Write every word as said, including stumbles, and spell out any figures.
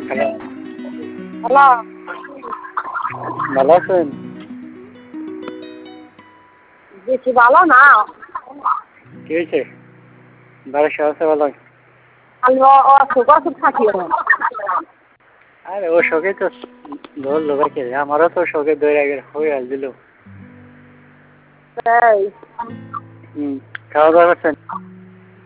Hello, hello, ভালো আছেন? বেশি ভালো না। কি হয়েছে? বাড়ির সবাই আছে ভালো? আমি অসুখ অসুখ থাকি এখন। আরে ও শোকে তো ধরলো বাকি আমারও তো শোকে ধরে আগে হয়ে আল দিল। এই হুম, খাওয়া দাওয়া করছেন?